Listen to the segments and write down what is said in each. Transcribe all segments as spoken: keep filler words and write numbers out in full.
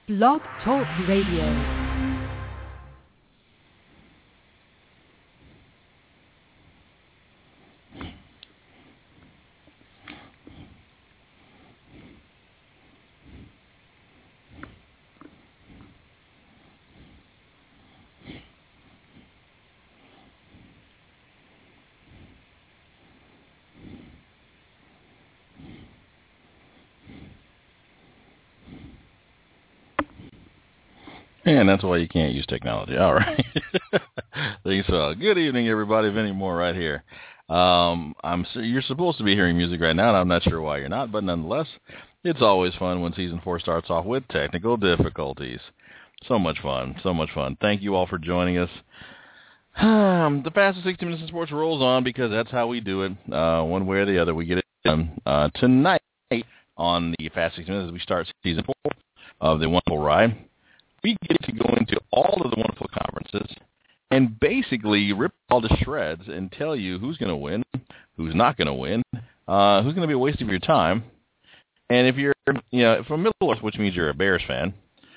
Blog Talk Radio. And that's why you can't use technology. All right. Thanks. Uh, good evening, everybody. Vinny Moore right here. Um, I'm You're supposed to be hearing music right now, and I'm not sure why you're not, but nonetheless, it's always fun when Season four starts off with technical difficulties. So much fun. So much fun. Thank you all for joining us. Um, the fastest sixty minutes in sports rolls on because that's how we do it. Uh, one way or the other, we get it done. Uh, tonight on the Fast sixty minutes, as we start Season four of the Wonderful Ride, we get to go into all of the wonderful conferences and basically rip all to shreds and tell you who's going to win, who's not going to win, uh, who's going to be a waste of your time. And if you're, you know, from Middle Earth, which means you're a Bears fan,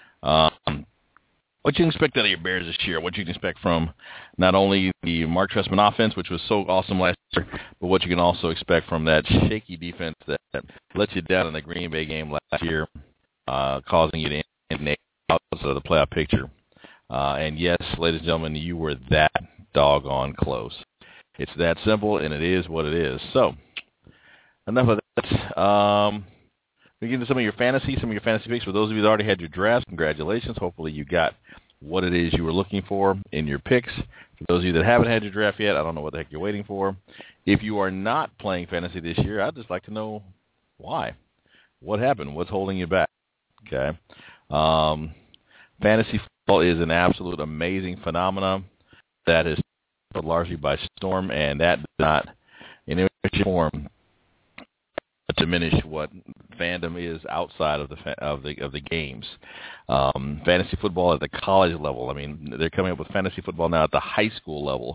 um, what you can expect out of your Bears this year, what you can expect from not only the Mark Trestman offense, which was so awesome last year, but what you can also expect from that shaky defense that let you down in the Green Bay game last year, uh, causing you to end of the playoff picture. Uh, and yes, ladies and gentlemen, you were that doggone close. It's that simple, and it is what it is. So, enough of that. Um, we get into some of your fantasy, some of your fantasy picks. For those of you that already had your drafts, congratulations. Hopefully you got what it is you were looking for in your picks. For those of you that haven't had your draft yet, I don't know what the heck you're waiting for. If you are not playing fantasy this year, I'd just like to know why. What happened? What's holding you back? Okay. Um, fantasy football is an absolute amazing phenomenon that is largely by storm, and that does not in any form diminish what fandom is outside of the of the of the games. Um, fantasy football at the college level. I mean, they're coming up with fantasy football now at the high school level.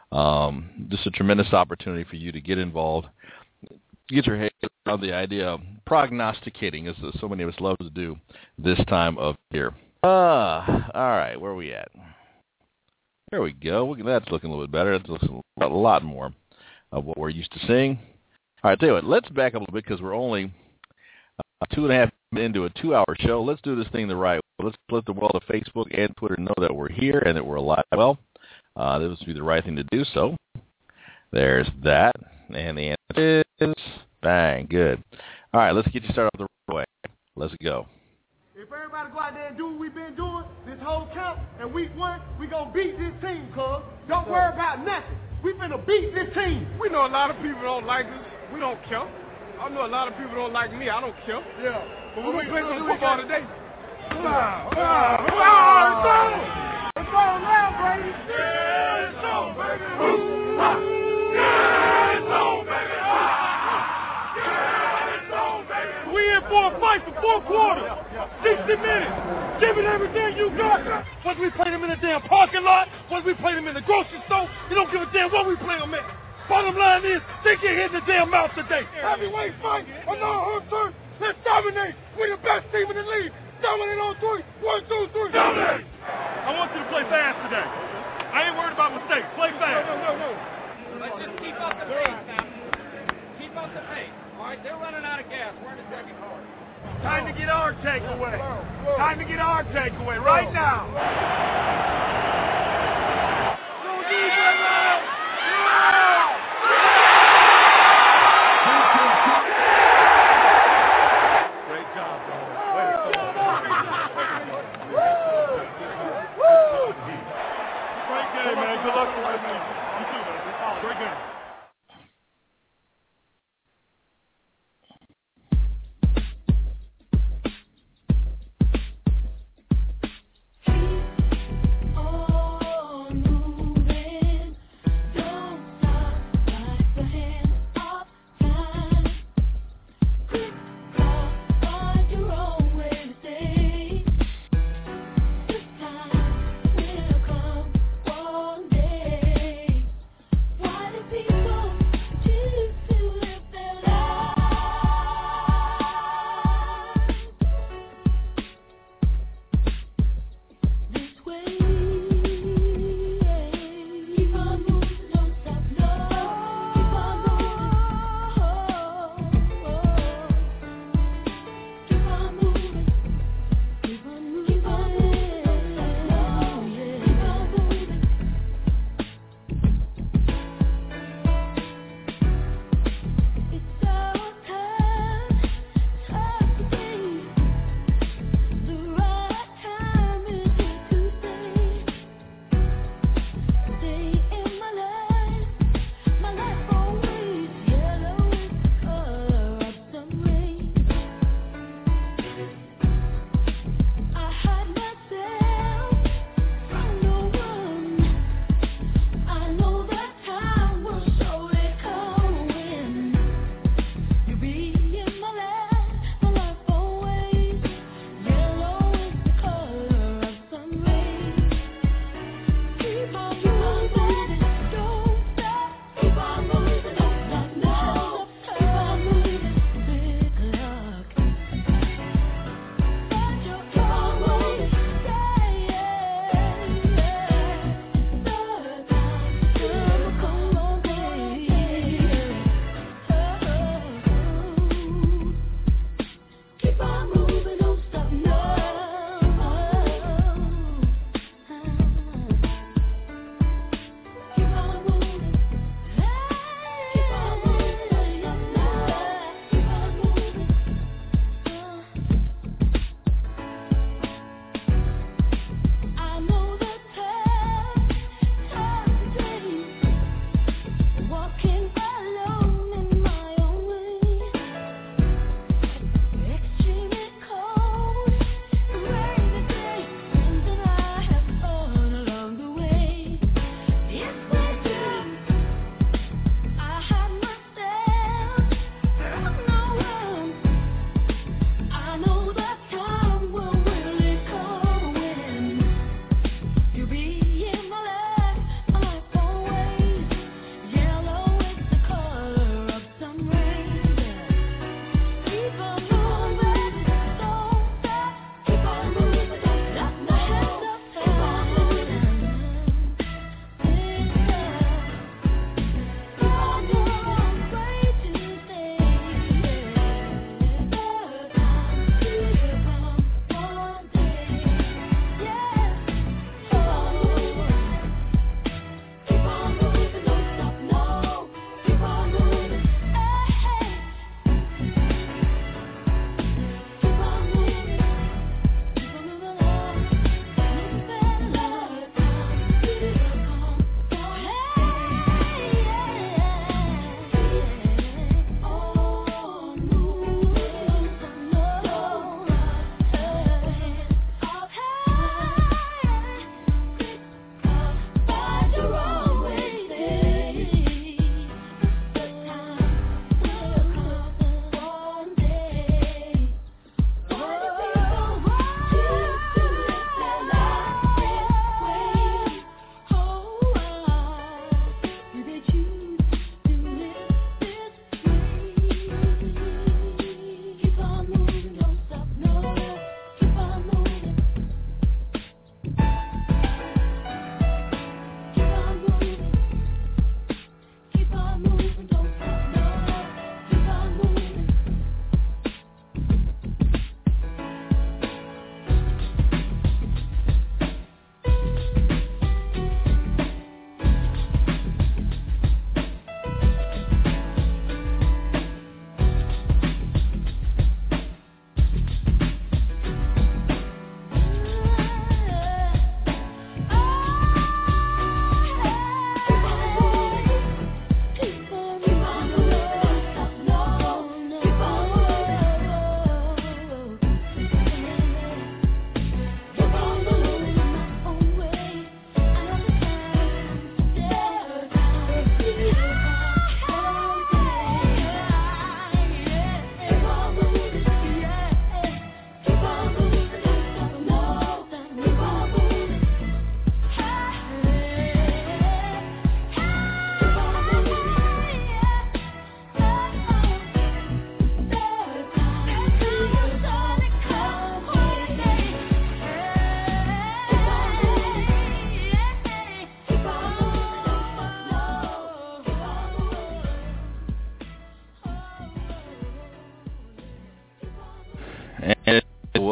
Um, just a tremendous opportunity for you to get involved. Get your head around the idea of prognosticating, as so many of us love to do this time of year. Uh, all right, where are we at? There we go. That's looking a little bit better. That's looking a lot more of what we're used to seeing. All right, tell you what, let's back up a little bit because we're only uh, two and a half minutes into a two-hour show. Let's do this thing the right way. Let's let the world of Facebook and Twitter know that we're here and that we're alive. Well, uh, this would be the right thing to do, so there's that. And the answer is bang, good. All right, let's get you started off the right way. Let's go. If everybody go out there and do what we've been doing this whole camp, and week one, we going to beat this team, cuz. Don't worry about nothing. We finna beat this team. We know a lot of people don't like us. We don't care. I know a lot of people don't like me. I don't care. Yeah. But we're going to play some football today. Wow. Wow. Wow. It's on. It's on now, baby. Yeah, it's on, baby. Ooh, ah. Yeah, it's on, baby. Ah. Yeah, it's on, baby. We in for a fight for four quarters. sixty minutes. Give it everything you got. Whether we play them in the damn parking lot, whether we play them in the grocery store, you don't give a damn what we play them at. Bottom line is, they get hit in the damn mouth today. Heavyweight fight, another hurt turn. Let's dominate. We're the best team in the league. Dominate on three. One, two, three. Dominate. I want you to play fast today. I ain't worried about mistakes. Play fast. No, no, no, no. Let's just keep up the pace now. Keep up the pace. All right, they're running out of gas. We're in the second quarter. Time to get our takeaway. Time to get our takeaway right now. No defense. Great job, bro. Way to go. Great game, man. Good luck for you. You too, man. Great game. Why do people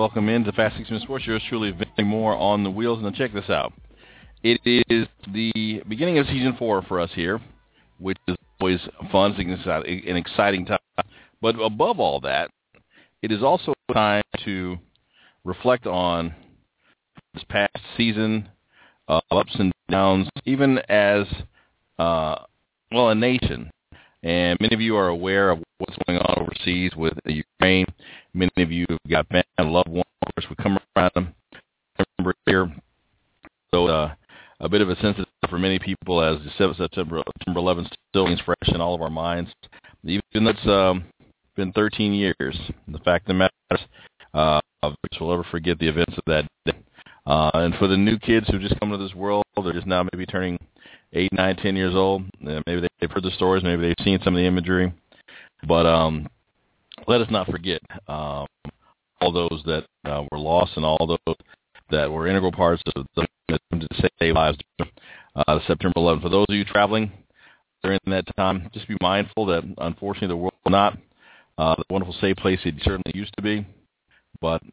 welcome into Fast sixty Minute Sports. Yours truly, Vinny Moore on the wheels. Now check this out. It is the beginning of season four for us here, which is always fun, an exciting time. But above all that, it is also time to reflect on this past season of ups and downs, even as, uh, well, a nation. And many of you are aware of what's going on overseas with Ukraine. Many of you have got family and loved ones. Of course, we come around them. September here. So uh, a bit of a sensitive for many people as the September eleventh still remains fresh in all of our minds. Even though it's um, been thirteen years, the fact of the matter is, uh, we'll never forget the events of that day. Uh, and for the new kids who just come to this world, they're just now maybe turning eight, nine, ten years old. Uh, maybe they've heard the stories. Maybe they've seen some of the imagery. But um, let us not forget um, all those that uh, were lost and all those that were integral parts of the to save lives uh, September eleventh. For those of you traveling during that time, just be mindful that, unfortunately, the world will not uh, the wonderful safe place it certainly used to be. But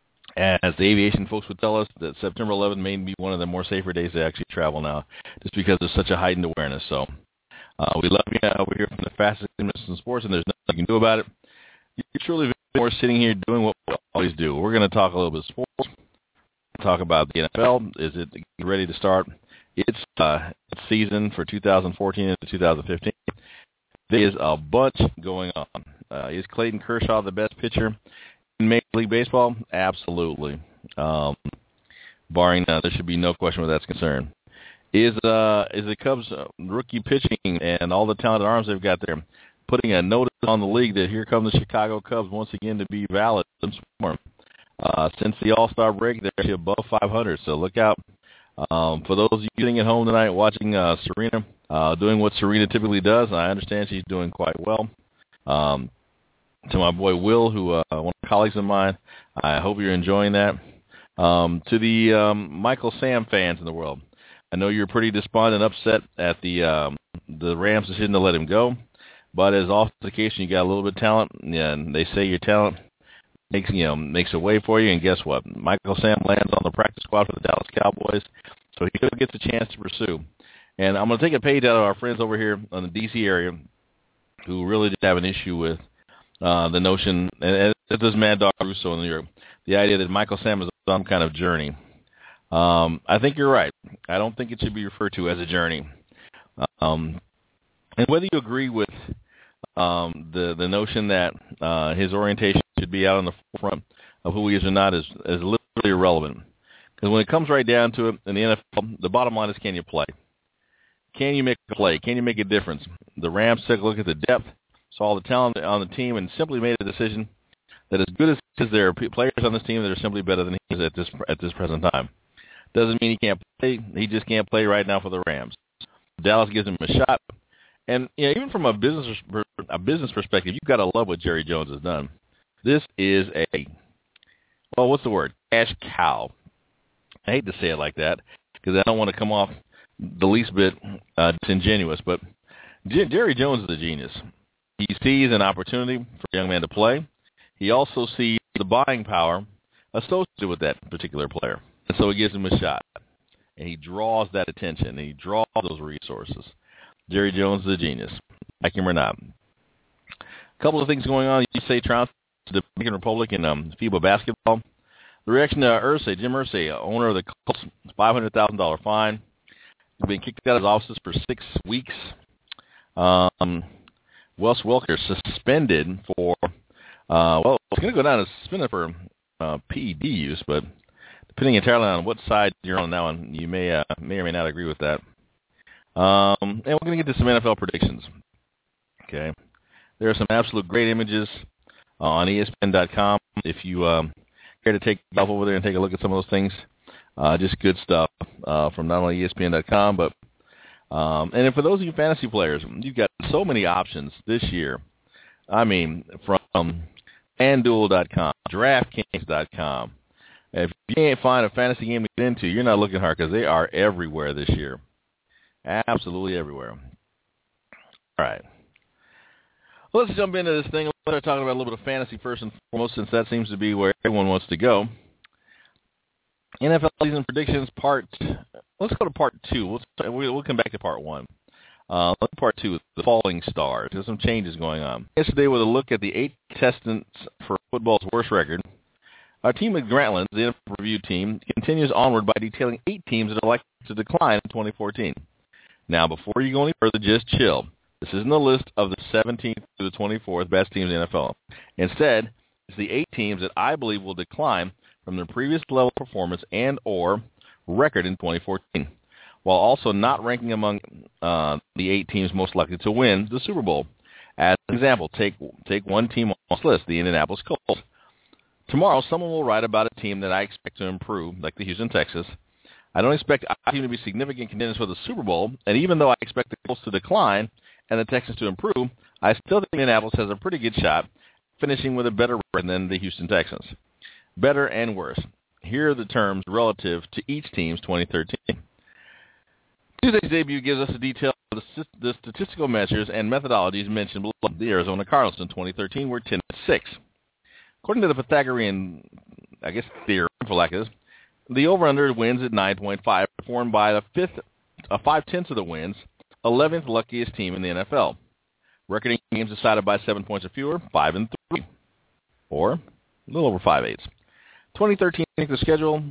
as the aviation folks would tell us, that September eleventh may be one of the more safer days to actually travel now, just because there's such a heightened awareness. So uh, we love you over here from the fastest minutes in sports, and there's nothing you can do about it. You're truly more sitting here doing what we always do. We're going to talk a little bit of sports, talk about the N F L. Is it ready to start its uh, season for two thousand fourteen into two thousand fifteen? There is a bunch going on. Uh, is Clayton Kershaw the best pitcher in Major League Baseball? Absolutely. Um, barring none, there should be no question where that's concerned. Is uh, is the Cubs uh, rookie pitching and all the talented arms they've got there putting a notice on the league that here come the Chicago Cubs once again to be valid and swarm? Uh, since the All-Star break, they're actually above five hundred, so look out. Um, for those of you sitting at home tonight watching uh, Serena, uh, doing what Serena typically does, I understand she's doing quite well. Um, to my boy Will, who uh, one of the colleagues of mine, I hope you're enjoying that. Um, to the um, Michael Sam fans in the world, I know you're pretty despondent and upset at the um, the Rams' decision to let him go, but as often the case, you got a little bit of talent, and they say your talent makes you know makes a way for you, and guess what? Michael Sam lands on the practice squad for the Dallas Cowboys, so he gets a chance to pursue. And I'm going to take a page out of our friends over here in the D C area who really did have an issue with uh, the notion, and it does Mad Dog Russo in New York, the idea that Michael Sam is on some kind of journey. Um, I think you're right. I don't think it should be referred to as a journey. Um, and whether you agree with um, the the notion that uh, his orientation should be out on the forefront of who he is or not is, is literally irrelevant. Because when it comes right down to it, in the N F L, the bottom line is, can you play? Can you make a play? Can you make a difference? The Rams took a look at the depth, saw the talent on the team, and simply made a decision that as good as there are players on this team that are simply better than he is at this at this present time. Doesn't mean he can't play. He just can't play right now for the Rams. Dallas gives him a shot. And you know, even from a business a business perspective, you've got to love what Jerry Jones has done. This is a, well, what's the word? Cash cow. I hate to say it like that because I don't want to come off the least bit uh, disingenuous, but J- Jerry Jones is a genius. He sees an opportunity for a young man to play. He also sees the buying power associated with that particular player. And so he gives him a shot. And he draws that attention. And he draws those resources. Jerry Jones is a genius. Like him or not. A couple of things going on. You say Trump, the Dominican Republic, and um, FIBA basketball. The reaction to Irsay, Jim Irsay, owner of the Colts, five hundred thousand dollars fine. He's been kicked out of his offices for six weeks. Um, Wes Welker suspended for, uh, well, it's going to go down as suspended for uh, P E D use, but depending entirely on what side you're on now, and you may uh, may or may not agree with that. Um, and we're going to get to some N F L predictions. Okay, there are some absolute great images on E S P N dot com. If you um, care to take yourself over there and take a look at some of those things, uh, just good stuff uh, from not only E S P N dot com, but um, and for those of you fantasy players, you've got so many options this year. I mean, from FanDuel dot com, DraftKings dot com. If you can't find a fantasy game to get into, you're not looking hard because they are everywhere this year. Absolutely everywhere. All right. Well, let's jump into this thing. Let's start talking about a little bit of fantasy first and foremost, since that seems to be where everyone wants to go. N F L season predictions part. Let's go to part two. We'll we'll come back to part one. Uh, let's part two, the falling stars. There's some changes going on. Yesterday, with a look at the eight contestants for football's worst record, our team at Grantland, the N F L review team, continues onward by detailing eight teams that are likely to decline in twenty fourteen. Now, before you go any further, just chill. This isn't a list of the seventeenth to the twenty-fourth best teams in the N F L. Instead, it's the eight teams that I believe will decline from their previous level of performance and or record in twenty fourteen, while also not ranking among uh, the eight teams most likely to win the Super Bowl. As an example, take take one team on this list, the Indianapolis Colts. Tomorrow, someone will write about a team that I expect to improve, like the Houston Texans. I don't expect our team to be significant contenders for the Super Bowl, and even though I expect the Colts to decline and the Texans to improve, I still think Indianapolis has a pretty good shot, finishing with a better record than the Houston Texans. Better and worse. Here are the terms relative to each team's twenty thirteen. Tuesday's debut gives us a detail of the, the statistical measures and methodologies mentioned below. The Arizona Cardinals in twenty thirteen were ten and six. According to the Pythagorean, I guess, theorem, for lack of this, the over-under wins at nine point five, performed by the fifth, uh, five-tenths of the wins, eleventh luckiest team in the N F L. Record in games decided by seven points or fewer, five and three, or a little over five-eighths. twenty thirteen the schedule,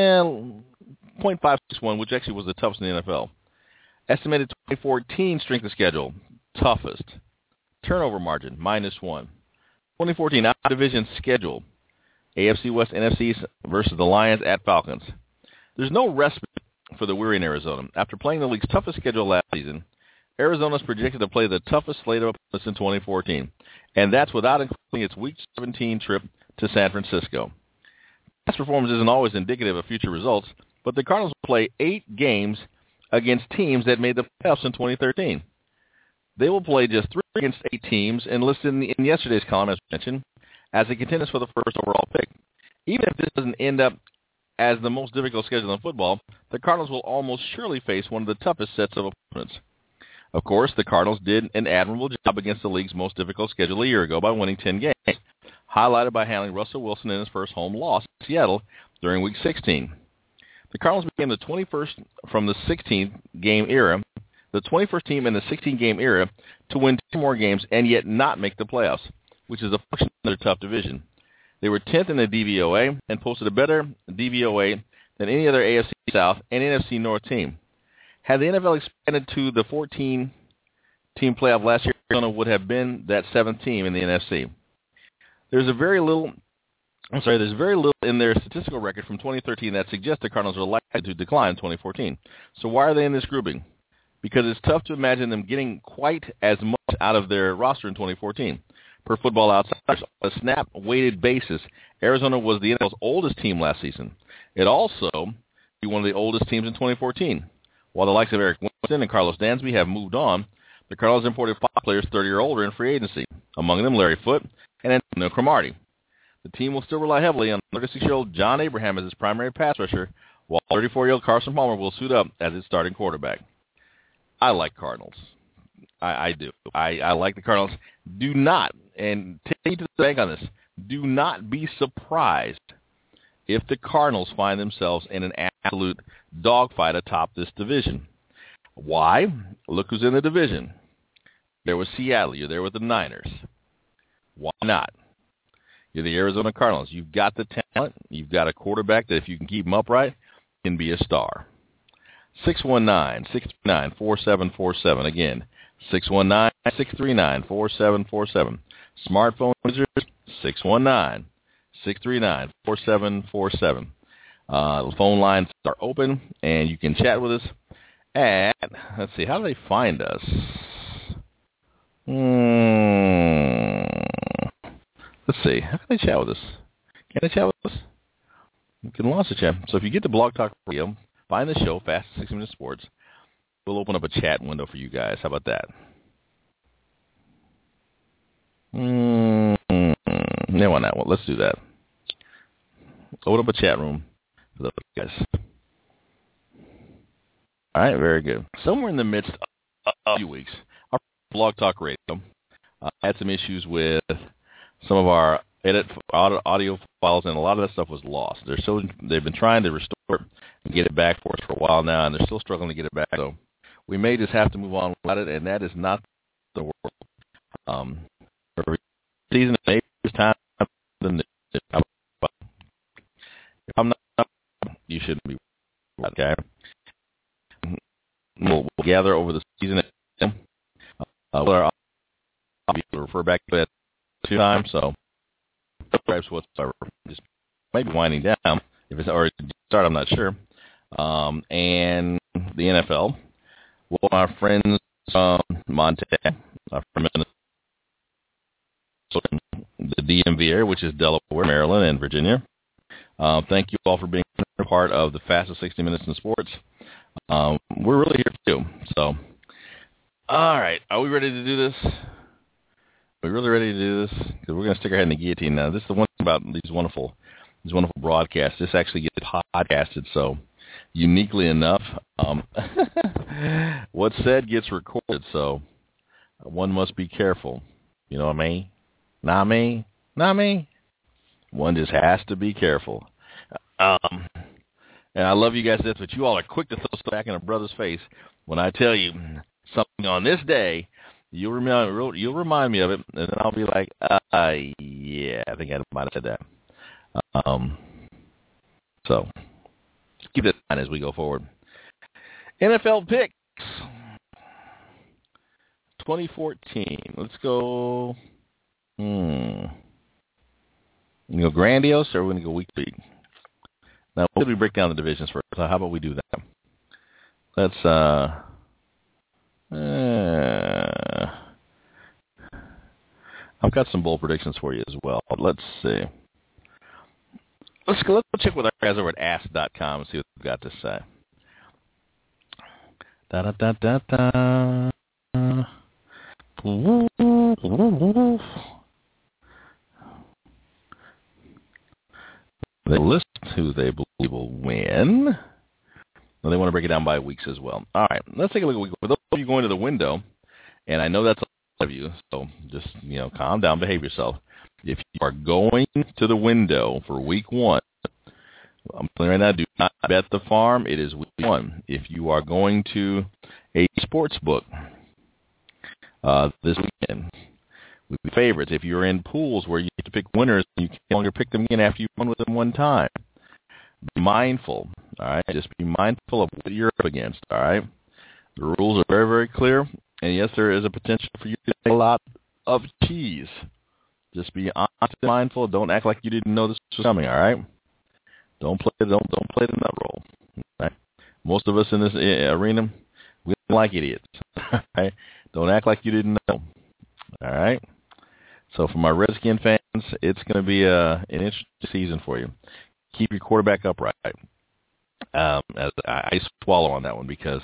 eh, point five six one, which actually was the toughest in the N F L. Estimated twenty fourteen strength of schedule, toughest. Turnover margin, minus one. twenty fourteen out-of-division schedule, A F C West, N F C versus the Lions at Falcons. There's no respite for the weary in Arizona. After playing the league's toughest schedule last season, Arizona's projected to play the toughest slate of opponents in twenty fourteen, and that's without including its Week seventeen trip to San Francisco. Past performance isn't always indicative of future results, but the Cardinals will play eight games against teams that made the playoffs in twenty thirteen. They will play just three against eight teams, and listed in, the, in yesterday's column, as mentioned, as a contenders for the first overall pick. Even if this doesn't end up as the most difficult schedule in football, the Cardinals will almost surely face one of the toughest sets of opponents. Of course, the Cardinals did an admirable job against the league's most difficult schedule a year ago by winning ten games, highlighted by handling Russell Wilson in his first home loss in Seattle during Week sixteen. The Cardinals became the twenty-first from the sixteen-game era, the twenty-first team in the sixteen-game era to win two more games and yet not make the playoffs, which is a function of their tough division. They were tenth in the D V O A and posted a better D V O A than any other A F C South and N F C North team. Had the N F L expanded to the fourteen-team playoff last year, Arizona would have been that seventh team in the N F C. There's a very little, I'm sorry, there's very little in their statistical record from twenty thirteen that suggests the Cardinals are likely to decline in twenty fourteen. So why are they in this grouping? Because it's tough to imagine them getting quite as much out of their roster in twenty fourteen. Per Football Outsiders, on a snap-weighted basis, Arizona was the N F L's oldest team last season. It also be one of the oldest teams in twenty fourteen. While the likes of Eric Winston and Carlos Dansby have moved on, the Cardinals imported five players thirty or older in free agency, among them Larry Foote and Antonio Cromartie. The team will still rely heavily on thirty-six-year-old John Abraham as its primary pass rusher, while thirty-four-year-old Carson Palmer will suit up as its starting quarterback. I like Cardinals. I, I do. I, I like the Cardinals. Do not, and take me to the bank on this, do not be surprised if the Cardinals find themselves in an absolute dogfight atop this division. Why? Look who's in the division. There was Seattle. You're there with the Niners. Why not? You're the Arizona Cardinals. You've got the talent. You've got a quarterback that if you can keep him upright, can be a star. six one nine, six three nine, four seven four seven. Again, six one nine, six three nine, four seven four seven. Smartphone users, six one nine, six three nine, four seven four seven. Uh, the phone lines are open, and you can chat with us at, let's see, how do they find us? Hmm. Let's see, how can they chat with us? Can they chat with us? You can launch the chat. So if you get to Blog Talk Radio, find the show, Fast sixty Minute Sports. We'll open up a chat window for you guys. How about that? Mm-hmm. No, why not? Well, let's do that. Open up a chat room for those guys. All right, very good. Somewhere in the midst of a few weeks, our Blog Talk Radio uh, had some issues with some of our edit audio, audio files, and a lot of that stuff was lost. They're still they've been trying to restore it and get it back for us for a while now, and they're still struggling to get it back. So we may just have to move on without it, and that is not the world. Um, for season, maybe it's time. If I'm not, you shouldn't be. Okay. We'll, we'll gather over the season. Uh, we'll refer back to that two times, so perhaps whatsoever. Just maybe winding down. If it's already started, I'm not sure. Um, and the N F L. Well, our friends from Montana, our friends the D M V area, which is Delaware, Maryland, and Virginia. Uh, thank you all for being a part of the fastest sixty minutes in sports. Um, we're really here too. So, all right, are we ready to do this? Are we really ready to do this? Because we're going to stick our head in the guillotine now. This is the one thing about these wonderful, these wonderful broadcasts. This actually gets podcasted, so uniquely enough, um, what's said gets recorded. So one must be careful. You know what I mean? Not me, not me. One just has to be careful. Um, and I love you guys, but you all are quick to throw stuff back in a brother's face when I tell you something on this day. You'll remind, you'll remind me of it, and then I'll be like, uh, yeah, I think I might have said that. Um, so keep that in mind as we go forward. N F L picks twenty fourteen. Let's go. Hmm. You go grandiose, or we're going to go week to week? Now, why don't we break down the divisions first? So how about we do that? Let's, uh, uh, I've got some bold predictions for you as well. Let's see. Let's go, let's go check with our guys over at ask dot com and see what they've got to say. Da da da da da. They list who they believe will win. Well, they want to break it down by weeks as well. All right, let's take a look at week. For those of you going to the window, and I know that's a lot of you, so just, you know, calm down, behave yourself. If you are going to the window for week one, I'm telling you right now, do not bet the farm. It is week one. If you are going to a sports book uh, this weekend, with favorites, if you're in pools where you have to pick winners, you can no longer pick them again after you've won with them one time. Be mindful, all right? Just be mindful of what you're up against, all right? The rules are very, very clear, and yes, there is a potential for you to take a lot of cheese. Just be honest and mindful. Don't act like you didn't know this was coming, all right? Don't play, don't, don't play the nut roll. Right? Most of us in this arena, we don't like idiots. Right? Don't act like you didn't know. All right? So for my Redskin fans, it's going to be a, an interesting season for you. Keep your quarterback upright. Um, as I, I swallow on that one because,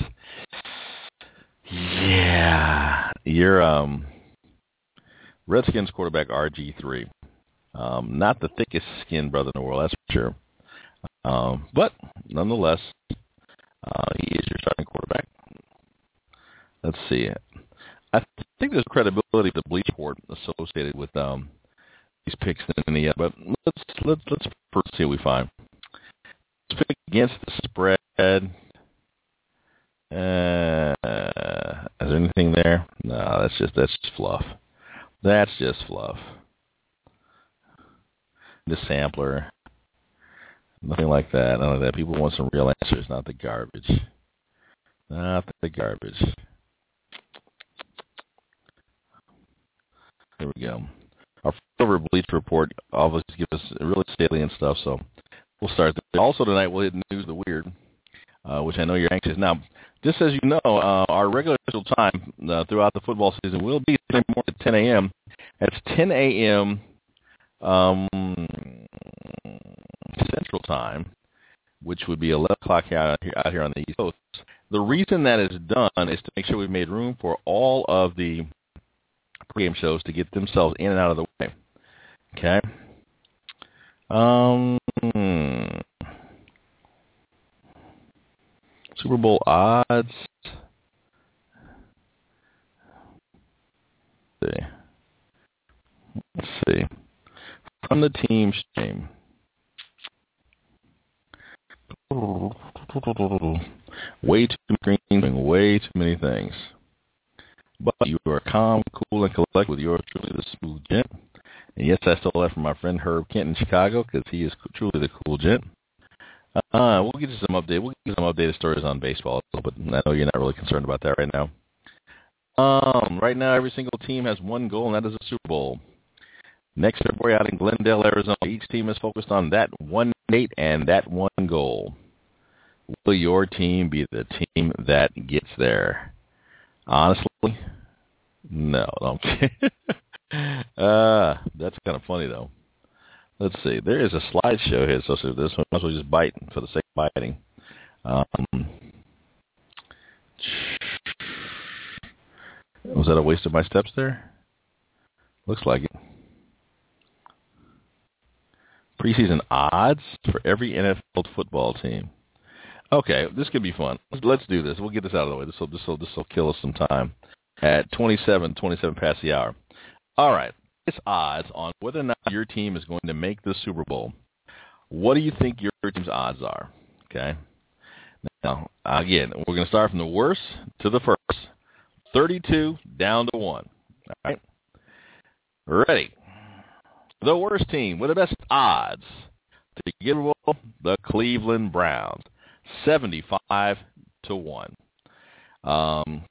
yeah, your um, Redskins quarterback R G three, um, not the thickest skinned brother in the world, that's for sure. Um, but nonetheless, uh, he is your starting quarterback. Let's see. I think there's credibility to the bleach report associated with um, these picks in the end, but let's let's let's first see what we find. Let's pick against the spread. Uh, is there anything there? No, that's just that's just fluff. That's just fluff. The sampler, nothing like that. None of that. People want some real answers, not the garbage. Not the garbage. There we go. Our over Bleach report always gives us really salient stuff, so we'll start there. Also tonight we'll hit news of the weird, uh, which I know you're anxious. Now, just as you know, uh, our regular scheduled time uh, throughout the football season will be Sunday morning at ten a.m. That's ten a.m. Um, Central Time, which would be eleven o'clock out here, out here on the East Coast. The reason that is done is to make sure we've made room for all of the pregame shows to get themselves in and out of the way. Okay. Um, Super Bowl odds. Let's see. Run the team stream. Way too many screens, doing way too many things. But you are calm, cool, and collect with yours truly, the smooth gent. And yes, I stole that from my friend Herb Kent in Chicago because he is truly the cool gent. Uh, we'll get you some update. We'll get you some updated stories on baseball, but I know you're not really concerned about that right now. Um, right now, every single team has one goal, and that is a Super Bowl. Next February out in Glendale, Arizona, each team is focused on that one date and that one goal. Will your team be the team that gets there? Honestly, no. Okay. uh, that's kind of funny, though. Let's see. There is a slideshow here associated with this. We might as well just bite for the sake of biting. Um, was that a waste of my steps there? Looks like it. Preseason odds for every N F L football team. Okay, this could be fun. Let's do this. We'll get this out of the way. This will this will this will kill us some time. At twenty-seven, twenty-seven past the hour. All right. It's odds on whether or not your team is going to make the Super Bowl. What do you think your team's odds are? Okay. Now, again, we're going to start from the worst to the first. thirty-two down to one. All right. Ready. The worst team with the best odds to get the Super Bowl, the Cleveland Browns. seventy-five to one. Um,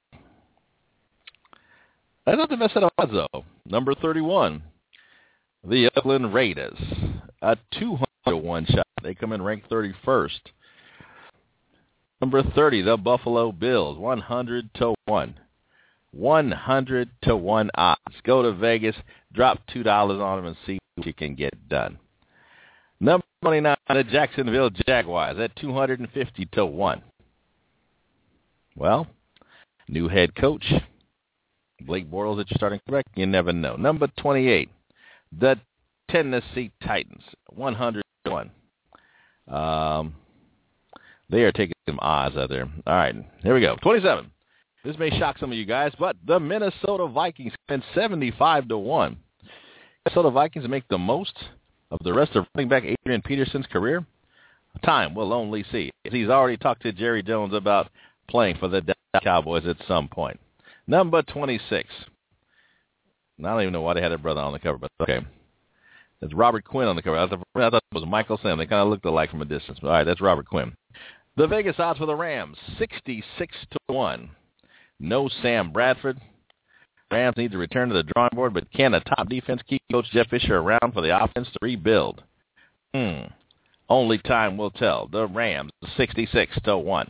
that's not the best set of odds, though. Number thirty-one, the Oakland Raiders. A two hundred to one shot. They come in ranked thirty-first. Number thirty, the Buffalo Bills. one hundred to one. one hundred to one odds. Go to Vegas, drop two dollars on them, and see what you can get done. Number twenty-nine, the Jacksonville Jaguars at two hundred fifty to one. Well, new head coach, Blake Bortles at your starting quarterback, you never know. Number twenty-eight, the Tennessee Titans, one hundred to one. Um, they are taking some odds out there. All right, here we go. twenty-seven. This may shock some of you guys, but the Minnesota Vikings spent seventy-five to one. Minnesota Vikings make the most of the rest of running back Adrian Peterson's career? Time will only see. He's already talked to Jerry Jones about playing for the Dallas Cowboys at some point. Number twenty-six. I don't even know why they had their brother on the cover, but okay. That's Robert Quinn on the cover. I thought, I thought it was Michael Sam. They kind of looked alike from a distance. All right, that's Robert Quinn. The Vegas odds for the Rams, sixty-six to one. No Sam Bradford. Rams need to return to the drawing board, but can a top defense keep Coach Jeff Fisher around for the offense to rebuild? Hmm. Only time will tell. The Rams, sixty-six to one.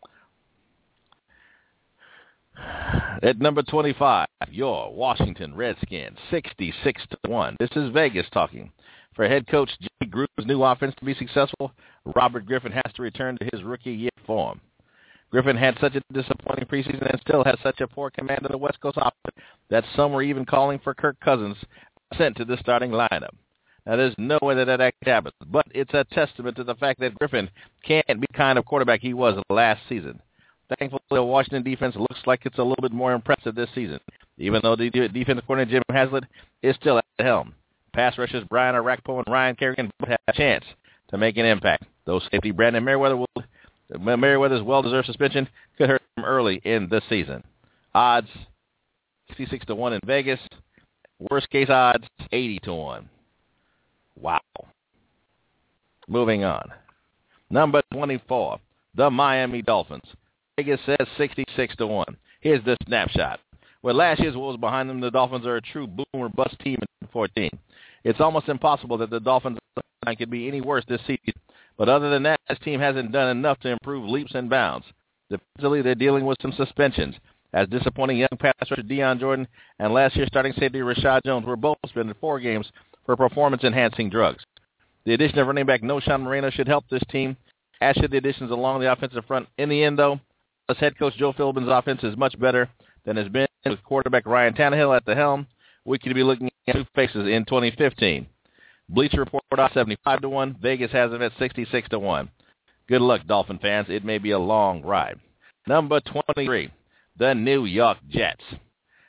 At number twenty-five, your Washington Redskins, sixty-six to one. This is Vegas talking. For head coach Jimmy Gruden's new offense to be successful, Robert Griffin has to return to his rookie year form. Griffin had such a disappointing preseason and still has such a poor command of the West Coast offense that some were even calling for Kirk Cousins sent to the starting lineup. Now, there's no way that that actually happens, but it's a testament to the fact that Griffin can't be the kind of quarterback he was last season. Thankfully, the Washington defense looks like it's a little bit more impressive this season, even though the defensive coordinator Jim Haslett is still at the helm. Pass rushers Brian Orakpo and Ryan Kerrigan both have a chance to make an impact. Though safety Brandon Merriweather will Merriweather's well-deserved suspension could hurt him early in the season. Odds, sixty-six to one in Vegas. Worst-case odds, eighty to one. Wow. Moving on. Number twenty-four, the Miami Dolphins. Vegas says sixty-six to one. Here's the snapshot. With last year's woes behind them, the Dolphins are a true boom or bust team in fourteen. It's almost impossible that the Dolphins could be any worse this season. But other than that, this team hasn't done enough to improve leaps and bounds. Defensively, they're dealing with some suspensions, as disappointing young pass rusher Deion Jordan and last year's starting safety Rashad Jones were both suspended four games for performance-enhancing drugs. The addition of running back Noshawn Moreno should help this team, as should the additions along the offensive front. In the end, though, as head coach Joe Philbin's offense is much better than has been with quarterback Ryan Tannehill at the helm. We could be looking at two faces in twenty fifteen. Bleacher Report odds seventy-five to one. Vegas has them at sixty-six to one. Good luck, Dolphin fans. It may be a long ride. Number twenty-three, the New York Jets.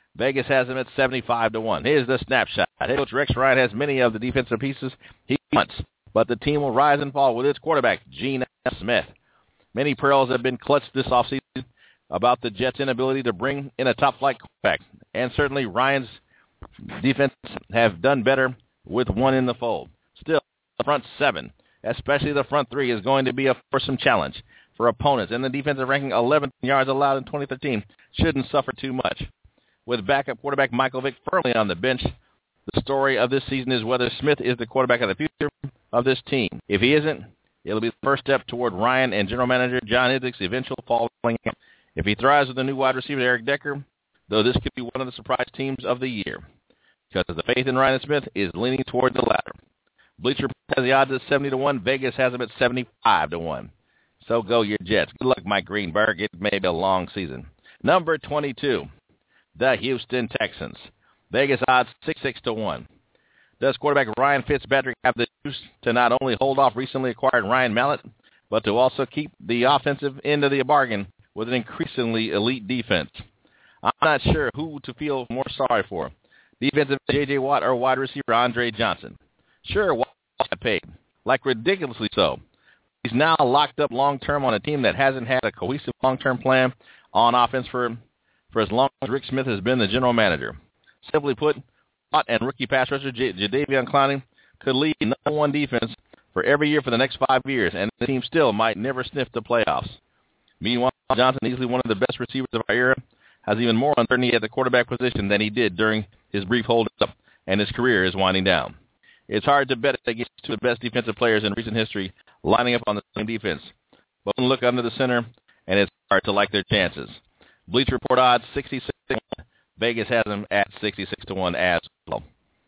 Vegas has him at seventy-five to one. Here's the snapshot. Head coach Rex Ryan has many of the defensive pieces he wants, but the team will rise and fall with its quarterback, Gene Smith. Many pearls have been clutched this offseason about the Jets' inability to bring in a top-flight quarterback, and certainly Ryan's defense have done better with one in the fold. Still, the front seven, especially the front three, is going to be a fearsome challenge for opponents, and the defensive ranking eleventh yards allowed in twenty thirteen shouldn't suffer too much. With backup quarterback Michael Vick firmly on the bench, the story of this season is whether Smith is the quarterback of the future of this team. If he isn't, it'll be the first step toward Ryan and general manager John Iddick's eventual falling out. If he thrives with the new wide receiver Eric Decker, though this could be one of the surprise teams of the year, because the faith in Ryan Smith is leaning toward the latter. Bleacher has the odds at seventy to one. Vegas has them at seventy-five to one. So go your Jets. Good luck, Mike Greenberg. It may be a long season. Number twenty-two, the Houston Texans. Vegas odds sixty-six to one. Does quarterback Ryan Fitzpatrick have the juice to not only hold off recently acquired Ryan Mallett, but to also keep the offensive end of the bargain with an increasingly elite defense? I'm not sure who to feel more sorry for, defensive J J. Watt or wide receiver Andre Johnson. Sure, Watt got paid, like ridiculously so. He's now locked up long-term on a team that hasn't had a cohesive long-term plan on offense for, for as long as Rick Smith has been the general manager. Simply put, Watt and rookie pass rusher J- Jadeveon Clowney could lead number one defense for every year for the next five years, and the team still might never sniff the playoffs. Meanwhile, Johnson, easily one of the best receivers of our era, has even more uncertainty at the quarterback position than he did during his brief hold-up, and his career is winding down. It's hard to bet against two of the best defensive players in recent history lining up on the same defense. But one look under the center, and it's hard to like their chances. Bleacher Report odds sixty-six to one. Vegas has them at sixty-six to one as well.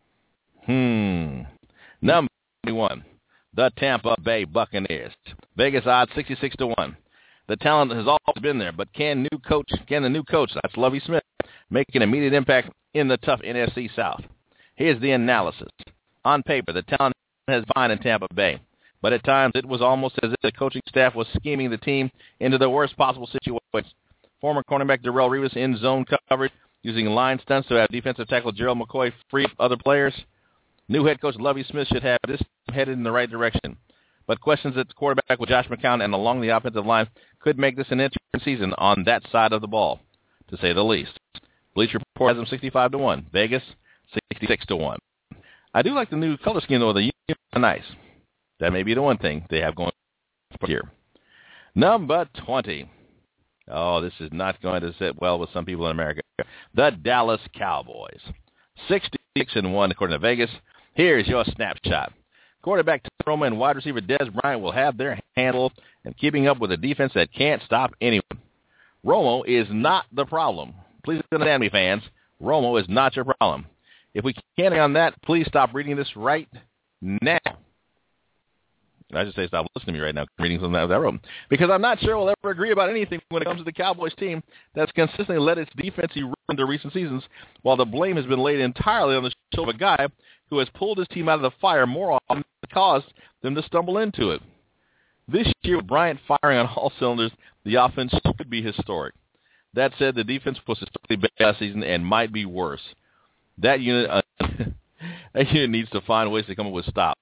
Hmm. Number twenty-one, the Tampa Bay Buccaneers. Vegas odds sixty-six to one. The talent has always been there, but can new coach, can the new coach, that's Lovie Smith, make an immediate impact in the tough N F C South? Here's the analysis. On paper, the talent has fine in Tampa Bay, but at times it was almost as if the coaching staff was scheming the team into the worst possible situations. Former cornerback Darrelle Revis in zone coverage, using line stunts to have defensive tackle Gerald McCoy free up other players. New head coach Lovie Smith should have this headed in the right direction. But questions at the quarterback with Josh McCown and along the offensive line could make this an interesting season on that side of the ball, to say the least. Bleacher Report has them sixty-five to one. Vegas, sixty-six to one. I do like the new color scheme, though. The uniforms are nice. That may be the one thing they have going here. Number twenty. Oh, this is not going to sit well with some people in America. The Dallas Cowboys. sixty-six and one, according to Vegas. Here's your snapshot. Quarterback Tom Romo and wide receiver Dez Bryant will have their handle in keeping up with a defense that can't stop anyone. Romo is not the problem. Please understand me, fans. Romo is not your problem. If we can't on that, please stop reading this right now. I should say stop listening to me right now, reading something that I wrote. Because I'm not sure we'll ever agree about anything when it comes to the Cowboys team that's consistently led its defense erode into recent seasons, while the blame has been laid entirely on the shoulder of a guy who has pulled his team out of the fire more often than caused them to stumble into it. This year, with Bryant firing on all cylinders, the offense could be historic. That said, the defense was historically bad last season and might be worse. That unit, uh, that unit needs to find ways to come up with stops.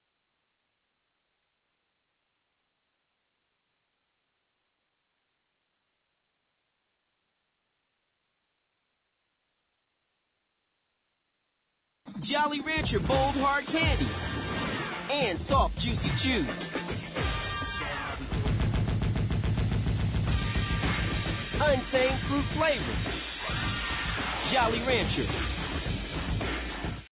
Jolly Rancher Bold Hard Candy and Soft Juicy Chews. Untamed fruit flavor. Jolly Rancher.